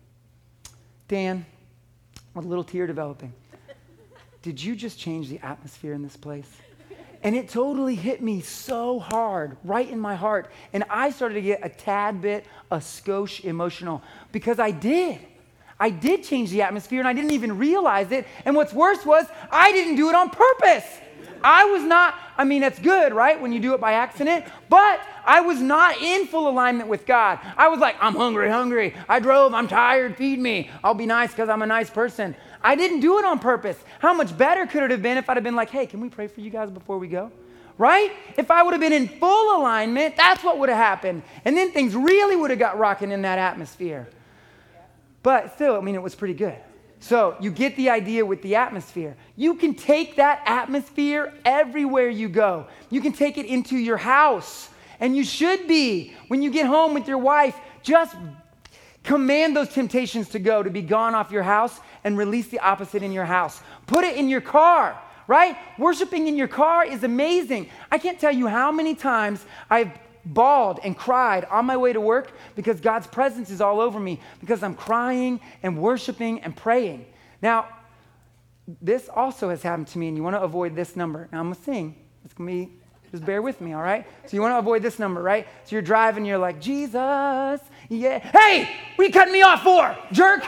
Dan, with a little tear developing, did you just change the atmosphere in this place? And it totally hit me so hard, right in my heart. And I started to get a tad bit, a skosh emotional because I did. I did change the atmosphere and I didn't even realize it. And what's worse was I didn't do it on purpose. I was not, I mean, that's good, right? When you do it by accident, but I was not in full alignment with God. I was like, I'm hungry, hungry. I drove, I'm tired, feed me. I'll be nice because I'm a nice person. I didn't do it on purpose. How much better could it have been if I'd have been like, hey, can we pray for you guys before we go? Right? If I would have been in full alignment, that's what would have happened. And then things really would have got rocking in that atmosphere. But still, I mean, it was pretty good. So you get the idea with the atmosphere. You can take that atmosphere everywhere you go. You can take it into your house. And you should be. When you get home with your wife, just command those temptations to go, to be gone off your house, and release the opposite in your house. Put it in your car, right? Worshiping in your car is amazing. I can't tell you how many times I've bawled and cried on my way to work because God's presence is all over me because I'm crying and worshiping and praying. Now, this also has happened to me, and you want to avoid this number. Now, I'm going to sing. It's going to be, just bear with me, all right? So you want to avoid this number, right? So you're driving, you're like, Jesus, yeah. Hey, what are you cutting me off for, jerk?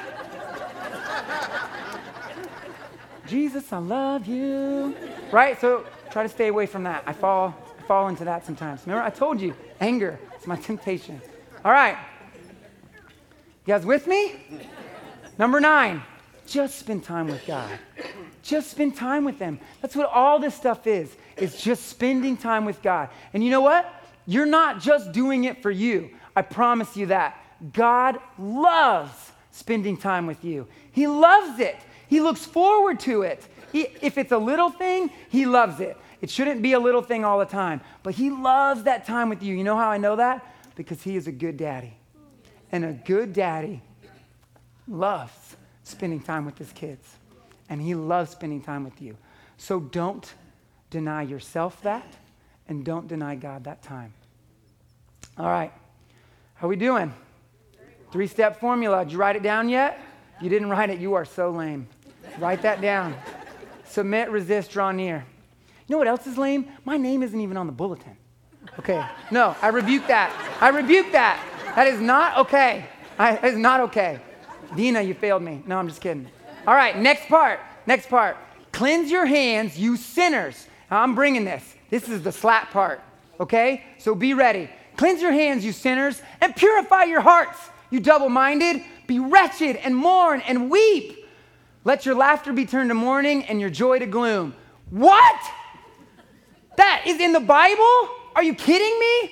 Jesus, I love you. Right? So try to stay away from that. I fall, I fall into that sometimes. Remember, I told you, anger is my temptation. All right. You guys with me? Number nine, just spend time with God. Just spend time with Him. That's what all this stuff is. It's just spending time with God. And you know what? You're not just doing it for you. I promise you that. God loves spending time with you. He loves it. He looks forward to it. He, if it's a little thing, He loves it. It shouldn't be a little thing all the time. But He loves that time with you. You know how I know that? Because He is a good daddy. And a good daddy loves spending time with his kids. And He loves spending time with you. So don't deny yourself that, and don't deny God that time. All right. How we doing? Three-step formula. Did you write it down yet? If you didn't write it, you are so lame. Write that down. Submit, resist, draw near. You know what else is lame? My name isn't even on the bulletin. Okay. No, I rebuke that. I rebuke that. That is not okay. I, that is not okay. Dina, you failed me. No, I'm just kidding. All right, next part. Next part. Cleanse your hands, you sinners. Now, I'm bringing this. This is the slap part. Okay? So be ready. Cleanse your hands, you sinners, and purify your hearts, you double-minded. Be wretched and mourn and weep. Let your laughter be turned to mourning and your joy to gloom. What? That is in the Bible? Are you kidding me?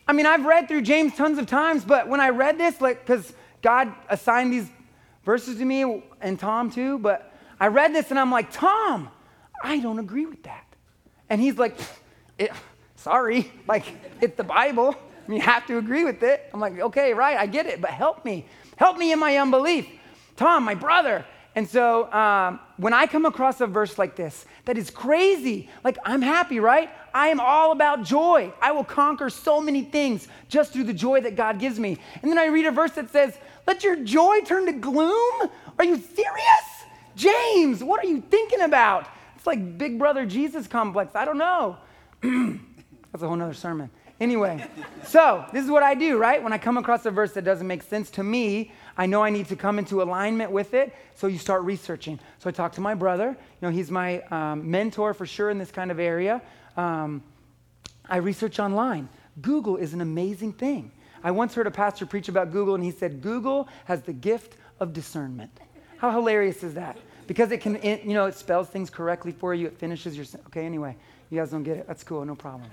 I mean, I've read through James tons of times, but when I read this, like, because God assigned these verses to me and Tom too, but I read this and I'm like, Tom, I don't agree with that. And he's like, it, sorry, like, it's the Bible. I mean, you have to agree with it. I'm like, okay, right, I get it, but help me. Help me in my unbelief. Tom, my brother. And so um, when I come across a verse like this, that is crazy, like I'm happy, right? I am all about joy. I will conquer so many things just through the joy that God gives me. And then I read a verse that says, let your joy turn to gloom? Are you serious? James, what are you thinking about? It's like Big Brother Jesus complex. I don't know. That's a whole nother sermon. Anyway, so this is what I do, right? When I come across a verse that doesn't make sense to me, I know I need to come into alignment with it, so you start researching. So I talk to my brother. You know, he's my um, mentor for sure in this kind of area. Um, I research online. Google is an amazing thing. I once heard a pastor preach about Google, and he said, Google has the gift of discernment. How hilarious is that? Because it can, it, you know, it spells things correctly for you. It finishes your, okay, anyway. You guys don't get it. That's cool. No problem.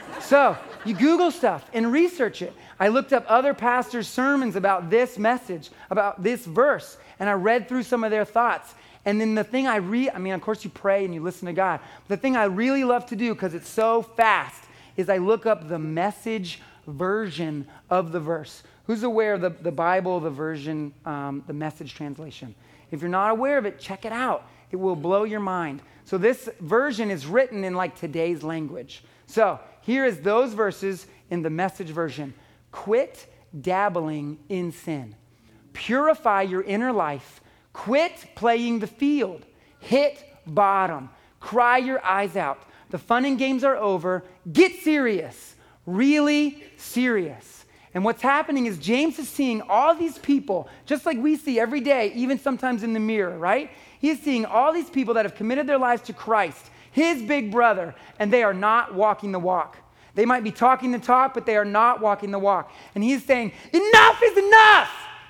So you Google stuff and research it. I looked up other pastors' sermons about this message, about this verse, and I read through some of their thoughts. And then the thing I read, I mean, of course you pray and you listen to God. But the thing I really love to do, because it's so fast, is I look up the Message version of the verse. Who's aware of the, the Bible, the version, um, the Message translation? If you're not aware of it, check it out. It will blow your mind. So this version is written in like today's language. So here is those verses in the Message version. Quit dabbling in sin. Purify your inner life. Quit playing the field. Hit bottom. Cry your eyes out. The fun and games are over. Get serious. Really serious. And what's happening is James is seeing all these people, just like we see every day, even sometimes in the mirror, right? He's seeing all these people that have committed their lives to Christ, his big brother, and they are not walking the walk. They might be talking the talk, but they are not walking the walk. And he's saying, enough is enough.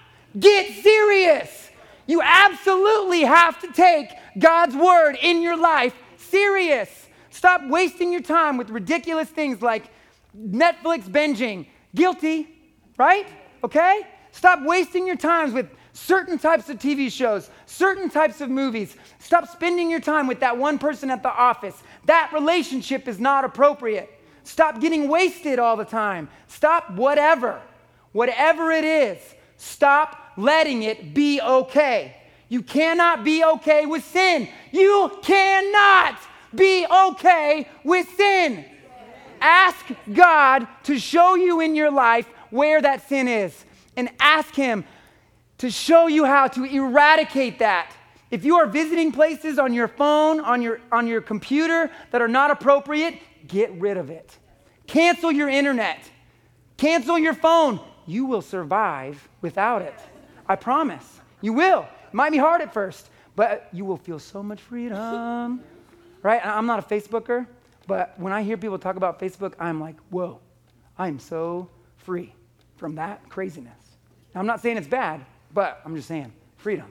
Get serious. You absolutely have to take God's word in your life serious. Stop wasting your time with ridiculous things like Netflix binging. Guilty, right? Okay? Stop wasting your time with certain types of T V shows, certain types of movies. Stop spending your time with that one person at the office. That relationship is not appropriate. Stop getting wasted all the time. Stop whatever. Whatever it is, stop letting it be okay. You cannot be okay with sin. You cannot be okay with sin. Ask God to show you in your life where that sin is, and ask him to show you how to eradicate that. If you are visiting places on your phone, on your, on your computer that are not appropriate, get rid of it. Cancel your internet. Cancel your phone. You will survive without it. I promise. You will. It might be hard at first, but you will feel so much freedom. Right? I'm not a Facebooker, but when I hear people talk about Facebook, I'm like, whoa, I'm so free from that craziness. Now, I'm not saying it's bad, but I'm just saying freedom.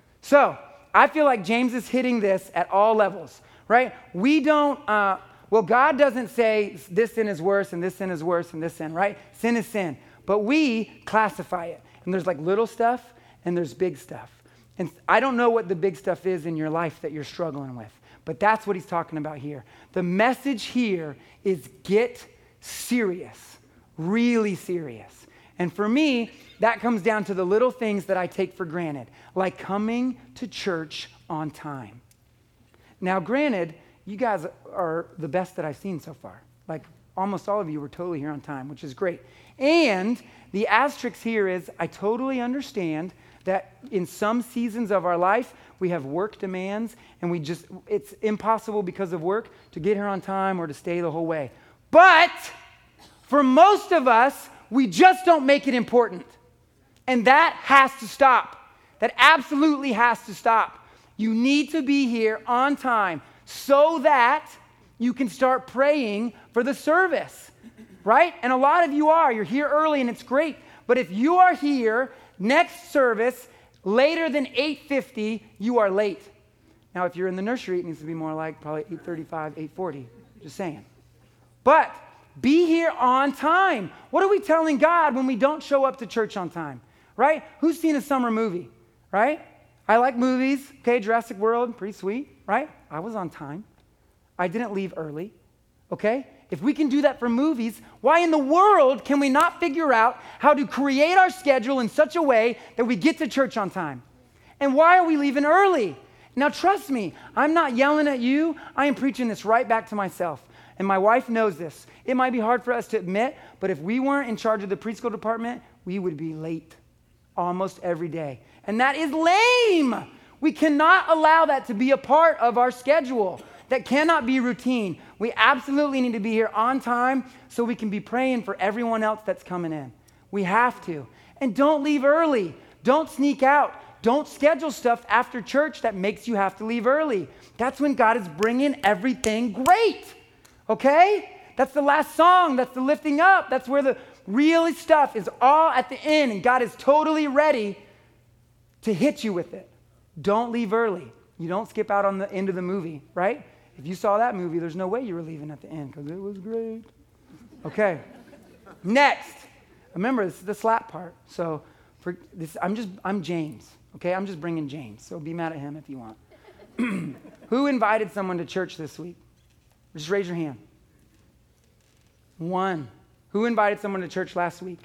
So I feel like James is hitting this at all levels, right? We don't, uh, well, God doesn't say this sin is worse and this sin is worse and this sin, right? Sin is sin. But we classify it. And there's like little stuff and there's big stuff. And I don't know what the big stuff is in your life that you're struggling with, but that's what he's talking about here. The message here is get serious, really serious. And for me, that comes down to the little things that I take for granted, like coming to church on time. Now, granted, you guys are the best that I've seen so far. Like almost all of you were totally here on time, which is great. And the asterisk here is I totally understand that in some seasons of our life, we have work demands and we just, it's impossible because of work to get here on time or to stay the whole way. But for most of us, we just don't make it important. And that has to stop. That absolutely has to stop. You need to be here on time so that you can start praying for the service, right? And a lot of you are. You're here early and it's great. But if you are here next service later than eight fifty, you are late. Now, if you're in the nursery, it needs to be more like probably eight thirty-five, eight forty. Just saying. But Be here on time. What are we telling God when we don't show up to church on time, right? Who's seen a summer movie, right? I like movies. Okay, Jurassic World, pretty sweet, right? I was on time. I didn't leave early, okay? If we can do that for movies, why in the world can we not figure out how to create our schedule in such a way that we get to church on time? And why are we leaving early? Now, trust me, I'm not yelling at you. I am preaching this right back to myself. And my wife knows this. It might be hard for us to admit, but if we weren't in charge of the preschool department, we would be late almost every day. And that is lame. We cannot allow that to be a part of our schedule. That cannot be routine. We absolutely need to be here on time so we can be praying for everyone else that's coming in. We have to. And don't leave early. Don't sneak out. Don't schedule stuff after church that makes you have to leave early. That's when God is bringing everything great. Okay? That's the last song. That's the lifting up. That's where the real stuff is all at the end, and God is totally ready to hit you with it. Don't leave early. You don't skip out on the end of the movie, right? If you saw that movie, there's no way you were leaving at the end because it was great. Okay. Next. Remember, this is the slap part. So for this, I'm just, I'm James. Okay, I'm just bringing James. So be mad at him if you want. Who invited someone to church this week? Just raise your hand. One. Who invited someone to church last week?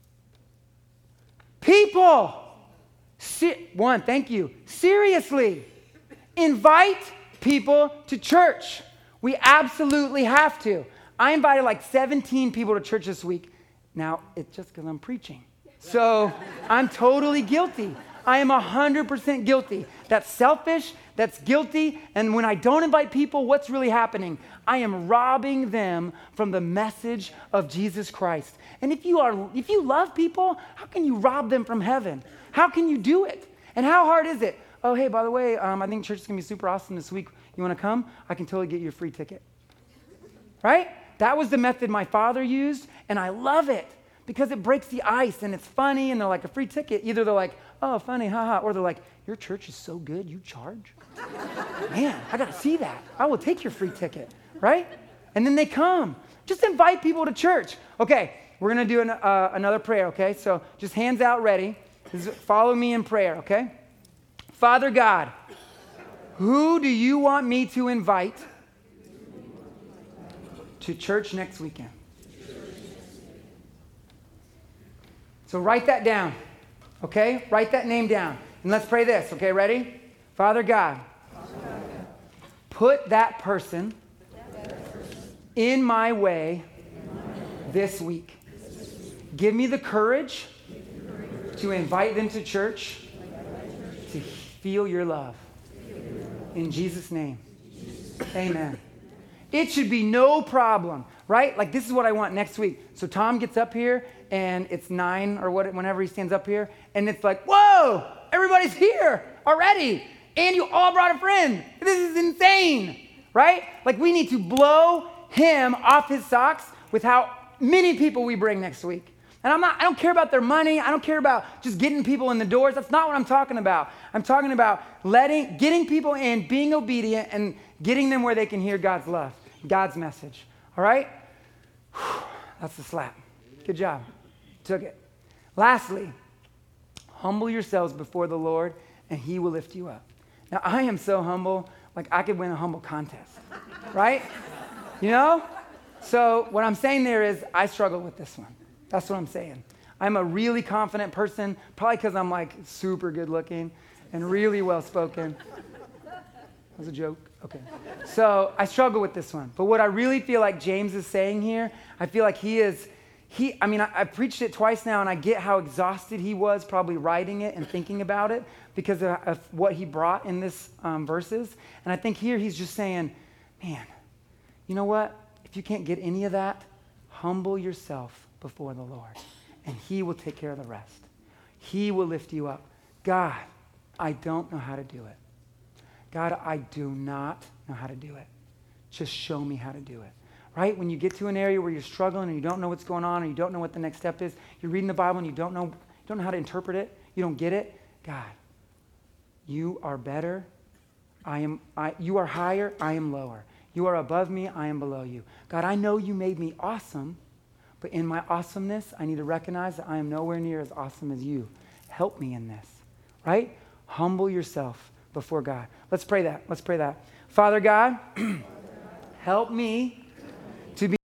People. Se- One, thank you. Seriously. Invite people to church. We absolutely have to. I invited like seventeen people to church this week. Now, it's just because I'm preaching. So I'm totally guilty. I am one hundred percent guilty. That's selfish. That's guilty. And when I don't invite people, what's really happening? I am robbing them from the message of Jesus Christ. And if you are, if you love people, how can you rob them from heaven? How can you do it? And how hard is it? Oh, hey, by the way, um, I think church is going to be super awesome this week. You want to come? I can totally get you a free ticket. Right? That was the method my father used, and I love it because it breaks the ice, and it's funny, and they're like, a free ticket. Either they're like, oh, funny, haha, or they're like, your church is so good, you charge? Man, I got to see that. I will take your free ticket, right? And then they come. Just invite people to church. Okay, we're going to do an, uh, another prayer, okay? So just hands out ready. This is, follow me in prayer, okay? Father God, who do you want me to invite to church next weekend? So write that down, okay? Write that name down. And let's pray this, okay? Ready? Father God, put that person in my way this week. Give me the courage to invite them to church to feel your love. In Jesus' name, amen. It should be no problem, right? Like this is what I want next week. So Tom gets up here and it's nine or what, whenever he stands up here, and it's like, whoa, everybody's here already. And you all brought a friend. This is insane, right? Like we need to blow him off his socks with how many people we bring next week. And I'm not, I don't care about their money. I don't care about just getting people in the doors. That's not what I'm talking about. I'm talking about letting, getting people in, being obedient, and getting them where they can hear God's love, God's message. All right? Whew, that's the slap. Good job. Took it. Lastly, humble yourselves before the Lord, and he will lift you up. Now, I am so humble, like I could win a humble contest, right? You know? So what I'm saying there is I struggle with this one. That's what I'm saying. I'm a really confident person, probably because I'm like super good looking and really well spoken. That was a joke. Okay. So I struggle with this one. But what I really feel like James is saying here, I feel like he is, he, I mean, I, I've preached it twice now, and I get how exhausted he was probably writing it and thinking about it because of, of what he brought in this um, verses. And I think here he's just saying, man, you know what? If you can't get any of that, humble yourself before the Lord, and he will take care of the rest. He will lift you up. God, I don't know how to do it. God, I do not know how to do it. Just show me how to do it. Right? When you get to an area where you're struggling and you don't know what's going on and you don't know what the next step is, you're reading the Bible and you don't know, you don't know how to interpret it, you don't get it, God, you are better. I am I you are higher, I am lower. You are above me, I am below you. God, I know you made me awesome, but in my awesomeness, I need to recognize that I am nowhere near as awesome as you. Help me in this, right? Humble yourself before God. Let's pray that. Let's pray that. Father God, help me